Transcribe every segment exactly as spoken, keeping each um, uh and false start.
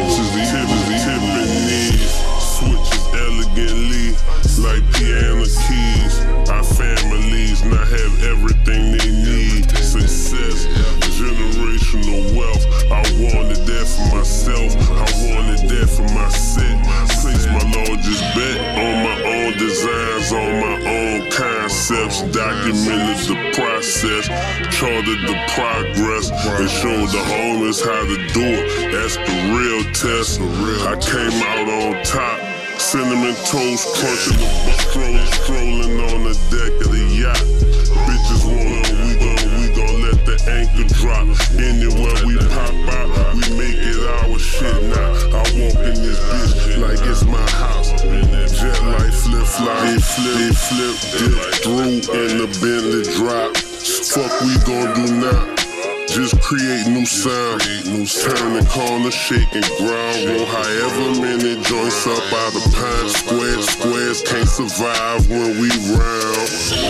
Tiffany, Tiffany, Tiffany switches elegantly like piano keys. Our families now have everything they need. Success, generational wealth. I wanted that for myself. I wanted that for my set. Place my largest bet on my own designs, on my own concepts. Documented the process, charted the progress, and showed the homies how to do it. That's the real test. I came out on top. Cinnamon toast crunching the butt, strolling, strolling on the deck of the yacht. Bitches wanna, we gon' we gon' let the anchor drop. Anywhere we pop out, we make it our shit now. I walk in this bitch like it's my house. Jet light flip flop, they flip, they flip, dip through in the Bentley drop. Fuck we gon' do now? Just create new sound, turn the corner, shake and ground. Roll however many joints up out of pine. Square squares can't survive when we round.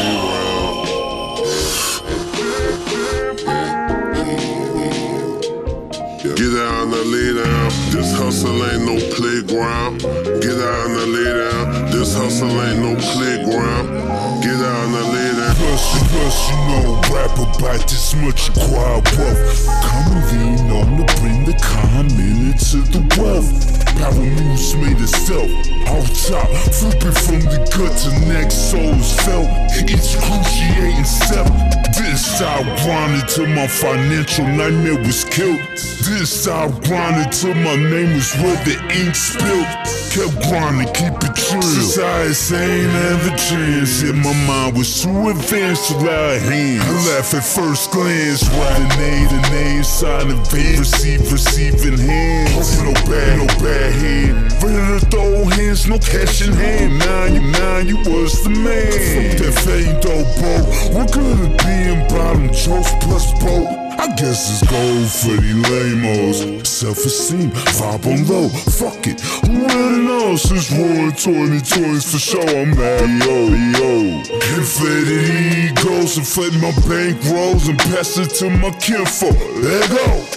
Get out and lay down. This hustle ain't no playground. Get out and lay down. This hustle ain't no playground. Get out and lay down. Plus, plus, you know, rap about this much acquired wealth. Come lean on to bring the common into the wealth. Power moves made itself. Off top, flipping from the gut to next souls felt. Each cruciating step. This I grinded till my financial nightmare was killed. This I grinded till my name was where the ink spilled. Kept grinding, keep it true. Society ain't ever changed. Yet my mind was too advanced to allow hands. I laugh at first glance. Right, an A, the name, sign of V. Receive, receiving hands. No bad, no bad hand. Ready to throw hands, no cash in hand. Now you, now you was the man. Fuck that fame though, bro. What good it being bottom jokes plus bro? I guess it's gold for these lamos. Self-esteem, vibe on low, fuck it. Who really knows? Since war twenty twenties for sure, I'm mad, yo, yo. Inflated egos, inflate my bankrolls and pass it to my kinfolk. Let go.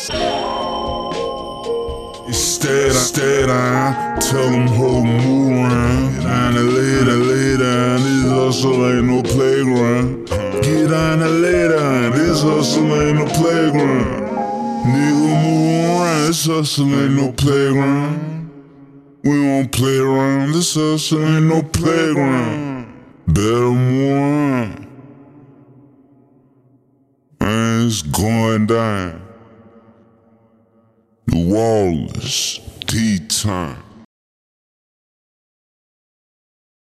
Instead, instead I tell them hold move around. Get on the lay down, lay down. This hustle ain't no playground. Get on the lay down. This hustle ain't no playground. Nigga move around. This hustle ain't no playground. We won't play around. This hustle ain't no playground. Better move around. And it's going down. The wall is tea time.